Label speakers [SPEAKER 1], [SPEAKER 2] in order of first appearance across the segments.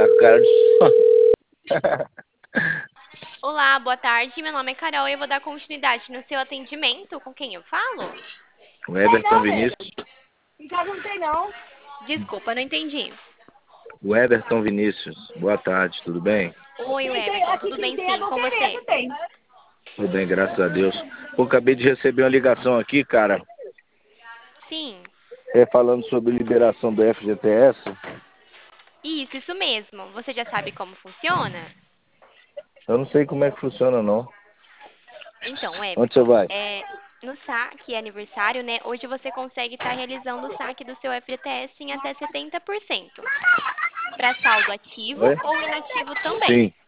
[SPEAKER 1] A cara de...
[SPEAKER 2] Olá, boa tarde. Meu nome é Carol e eu vou dar continuidade no seu atendimento. Com quem eu falo?
[SPEAKER 1] O Everton Vinícius.
[SPEAKER 3] Em casa não tem, não.
[SPEAKER 2] Desculpa, não entendi.
[SPEAKER 1] O Everton Vinícius. Boa tarde, tudo bem?
[SPEAKER 2] Oi,
[SPEAKER 3] Quem tem,
[SPEAKER 2] Everton,
[SPEAKER 3] aqui
[SPEAKER 2] tudo
[SPEAKER 3] quem
[SPEAKER 2] bem
[SPEAKER 3] tem é
[SPEAKER 2] sim,
[SPEAKER 3] Dom
[SPEAKER 2] com você?
[SPEAKER 3] Tereza, tem.
[SPEAKER 1] Tudo bem, graças a Deus. Pô, acabei de receber uma ligação aqui, cara.
[SPEAKER 2] Sim,
[SPEAKER 1] Falando sobre liberação do FGTS.
[SPEAKER 2] isso mesmo. Você já sabe como funciona?
[SPEAKER 1] Eu não sei como é que funciona, não.
[SPEAKER 2] Então,
[SPEAKER 1] Onde você
[SPEAKER 2] Everton,
[SPEAKER 1] vai?
[SPEAKER 2] no saque aniversário, né? Hoje você consegue estar realizando o saque do seu FGTS em até 70%. Para saldo ativo
[SPEAKER 1] Oi?
[SPEAKER 2] ou inativo também.
[SPEAKER 1] Sim.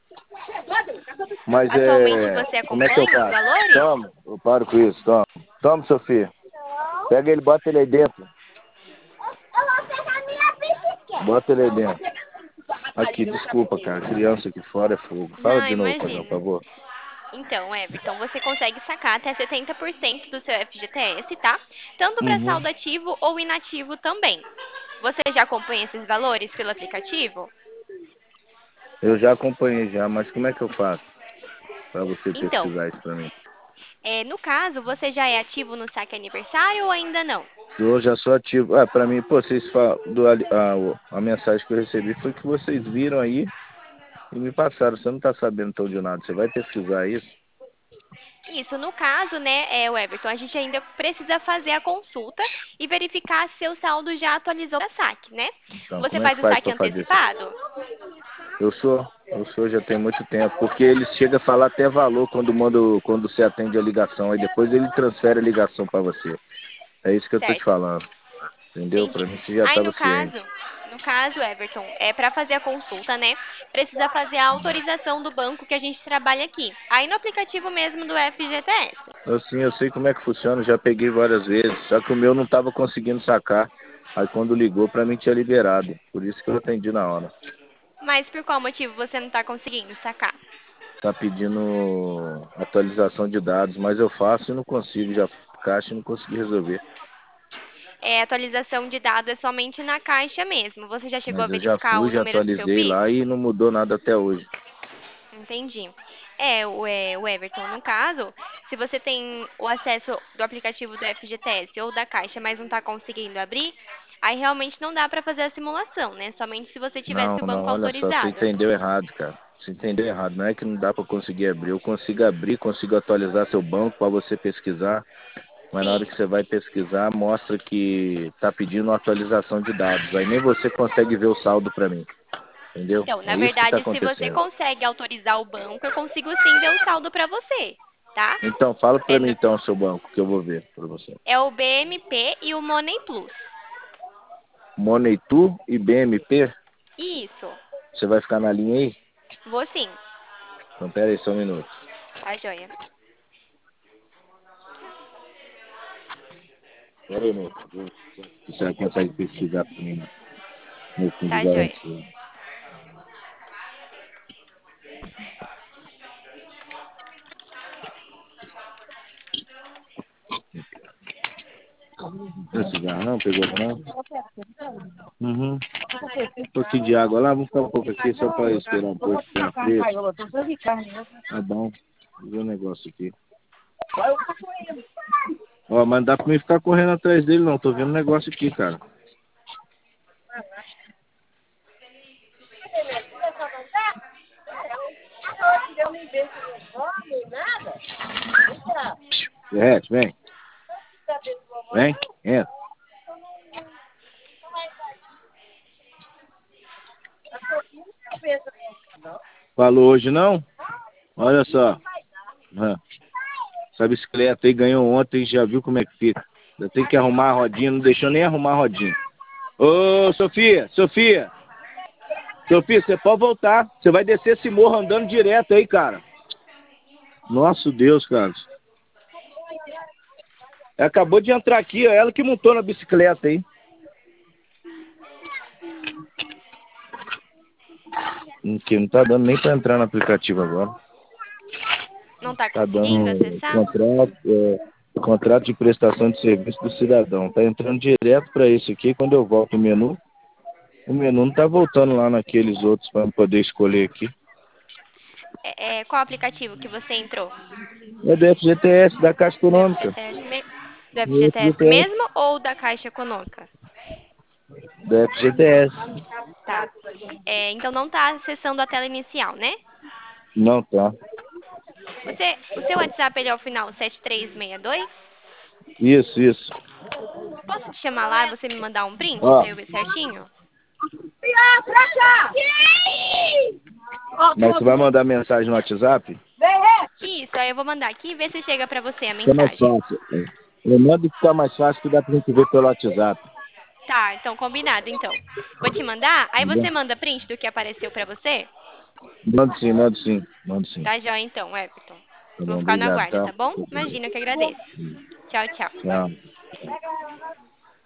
[SPEAKER 1] Mas
[SPEAKER 2] Atualmente você
[SPEAKER 1] como é que eu
[SPEAKER 2] acompanha os
[SPEAKER 1] faço?
[SPEAKER 2] valores?
[SPEAKER 1] Toma, eu paro com isso, toma. Toma, Sofia. Pega ele, bota ele aí dentro.
[SPEAKER 3] Eu vou pegar minha bicicleta.
[SPEAKER 1] Bota ele aí dentro. Aqui, desculpa, cara. Criança aqui fora é fogo. Fala
[SPEAKER 2] Não,
[SPEAKER 1] de novo, por
[SPEAKER 2] imagina.
[SPEAKER 1] favor.
[SPEAKER 2] Então, Everton, você consegue sacar até 70% do seu FGTS, tá? Tanto para
[SPEAKER 1] Uhum.
[SPEAKER 2] saldo ativo ou inativo também. Você já acompanha esses valores pelo aplicativo?
[SPEAKER 1] Eu já acompanhei já, mas como é que eu faço para você
[SPEAKER 2] Então,
[SPEAKER 1] pesquisar isso para mim?
[SPEAKER 2] no caso, você já é ativo no saque aniversário ou ainda não?
[SPEAKER 1] Eu já sou ativo. Ah, para mim, pô, vocês falam, a mensagem que eu recebi foi que vocês viram aí e me passaram. Você não tá sabendo então de nada. Você vai pesquisar isso?
[SPEAKER 2] Isso, no caso, né, o Everton, a gente ainda precisa fazer a consulta e verificar se seu saldo já atualizou para saque, né?
[SPEAKER 1] Então,
[SPEAKER 2] Você
[SPEAKER 1] como é que
[SPEAKER 2] faz o
[SPEAKER 1] faz
[SPEAKER 2] saque
[SPEAKER 1] para fazer isso?
[SPEAKER 2] antecipado?
[SPEAKER 1] Eu sou já tem muito tempo, porque eles chegam a falar até valor quando você atende a ligação, aí depois ele transfere a ligação para você. É isso que eu tô te
[SPEAKER 2] Certo,
[SPEAKER 1] falando, entendeu? Para
[SPEAKER 2] entendi.
[SPEAKER 1] mim você já
[SPEAKER 2] Aí
[SPEAKER 1] estava ciente.
[SPEAKER 2] no caso, Everton, para fazer a consulta, né, precisa fazer a autorização do banco que a gente trabalha aqui. Aí no aplicativo mesmo do FGTS.
[SPEAKER 1] Assim, eu sei como é que funciona, já peguei várias vezes, só que o meu não estava conseguindo sacar. Aí quando ligou, para mim tinha liberado. Por isso que eu atendi na hora.
[SPEAKER 2] Mas por qual motivo você não está conseguindo sacar?
[SPEAKER 1] Tá pedindo atualização de dados, mas eu faço e não consigo. Já fui na caixa e não consegui resolver.
[SPEAKER 2] Atualização de dados é somente na caixa mesmo. Você já chegou a
[SPEAKER 1] Mas eu já
[SPEAKER 2] verificar
[SPEAKER 1] fui,
[SPEAKER 2] o
[SPEAKER 1] já
[SPEAKER 2] número do seu
[SPEAKER 1] atualizei
[SPEAKER 2] PIX?
[SPEAKER 1] lá e não mudou nada até hoje.
[SPEAKER 2] Entendi. O Everton, no caso, se você tem o acesso do aplicativo do FGTS ou da Caixa, mas não está conseguindo abrir, aí realmente não dá para fazer a simulação, né? Somente se você
[SPEAKER 1] Não,
[SPEAKER 2] tivesse o
[SPEAKER 1] não,
[SPEAKER 2] banco
[SPEAKER 1] olha só, você
[SPEAKER 2] autorizado.
[SPEAKER 1] entendeu errado, cara. Você entendeu errado. Não é que não dá para conseguir abrir. Eu consigo abrir, consigo atualizar seu banco para você pesquisar. Mas na hora
[SPEAKER 2] Sim.
[SPEAKER 1] que você vai pesquisar, mostra que está pedindo uma atualização de dados. Aí nem você consegue ver o saldo para mim, entendeu?
[SPEAKER 2] Então,
[SPEAKER 1] É
[SPEAKER 2] na
[SPEAKER 1] isso que está
[SPEAKER 2] verdade, se você
[SPEAKER 1] acontecendo.
[SPEAKER 2] consegue autorizar o banco, eu consigo sim ver o saldo para você, tá?
[SPEAKER 1] Então, fala
[SPEAKER 2] É,
[SPEAKER 1] para mim
[SPEAKER 2] no-
[SPEAKER 1] então o seu banco, que eu vou ver para você.
[SPEAKER 2] é o BMP e o Money Plus.
[SPEAKER 1] Moneytu e BMP,
[SPEAKER 2] Isso.
[SPEAKER 1] você vai ficar na linha aí?
[SPEAKER 2] Vou sim.
[SPEAKER 1] Então, pera aí só um minuto.
[SPEAKER 2] Tá, joia.
[SPEAKER 1] Pera aí, moço. Você consegue pesquisar para mim no fundo
[SPEAKER 2] Tá, joia.
[SPEAKER 1] garantido. Não, cigarro não? Pegou não? Uhum. Um pouquinho de água lá, vamos ficar um pouco aqui só para esperar um pouco. Ficar fresco. Tá bom. Vou ver um negócio aqui. Ó, mas não dá pra mim ficar correndo atrás dele não. Tô vendo um negócio aqui, cara.
[SPEAKER 3] Eu nem vejo vovó, nem nada.
[SPEAKER 1] É, vem. Vem, entra. Falou hoje não? Olha só. Ah, essa bicicleta aí ganhou ontem, já viu como é que fica. Eu tenho que arrumar a rodinha, não deixou nem arrumar a rodinha. Ô, Sofia, Sofia, Sofia, você pode voltar. Você vai descer esse morro andando direto aí, cara. Nossa Deus, cara. Ela acabou de entrar aqui, ó, ela que montou na bicicleta aí. Que não tá dando nem pra entrar no aplicativo agora.
[SPEAKER 2] Não tá
[SPEAKER 1] Tá
[SPEAKER 2] conseguindo
[SPEAKER 1] dando
[SPEAKER 2] acessar?
[SPEAKER 1] contrato de prestação de serviço do cidadão. Tá entrando direto para isso aqui. Quando eu volto no menu, O menu não tá voltando lá naqueles outros para poder escolher aqui.
[SPEAKER 2] Qual aplicativo que você entrou?
[SPEAKER 1] É do FGTS, da Caixa
[SPEAKER 2] Do
[SPEAKER 1] Econômica.
[SPEAKER 2] FGTS, do
[SPEAKER 1] Do
[SPEAKER 2] FGTS
[SPEAKER 1] FGTS.
[SPEAKER 2] mesmo ou da Caixa Econômica?
[SPEAKER 1] Do FGTS.
[SPEAKER 2] Tá. Então não tá acessando a tela inicial, né?
[SPEAKER 1] Não tá.
[SPEAKER 2] O seu WhatsApp ele é o final 7362?
[SPEAKER 1] Isso.
[SPEAKER 2] Posso te chamar lá e você me mandar um print
[SPEAKER 1] Ó,
[SPEAKER 2] pra eu ver certinho?
[SPEAKER 3] Pra cá!
[SPEAKER 1] mas você vai mandar mensagem no WhatsApp?
[SPEAKER 2] Isso, aí eu vou mandar aqui e ver se chega pra você a
[SPEAKER 1] Fica mais
[SPEAKER 2] mensagem.
[SPEAKER 1] fácil. Eu mando que fica mais fácil que dá pra gente ver pelo WhatsApp.
[SPEAKER 2] Tá, então combinado então. Vou te mandar, aí você manda print do que apareceu pra você?
[SPEAKER 1] Mando sim.
[SPEAKER 2] Tá joia então, Everton.
[SPEAKER 1] Tá
[SPEAKER 2] Vou
[SPEAKER 1] bom,
[SPEAKER 2] ficar no
[SPEAKER 1] obrigado,
[SPEAKER 2] aguardo,
[SPEAKER 1] tá?
[SPEAKER 2] tá bom? Imagina, eu que agradeço. Tchau, tchau.
[SPEAKER 1] Tchau.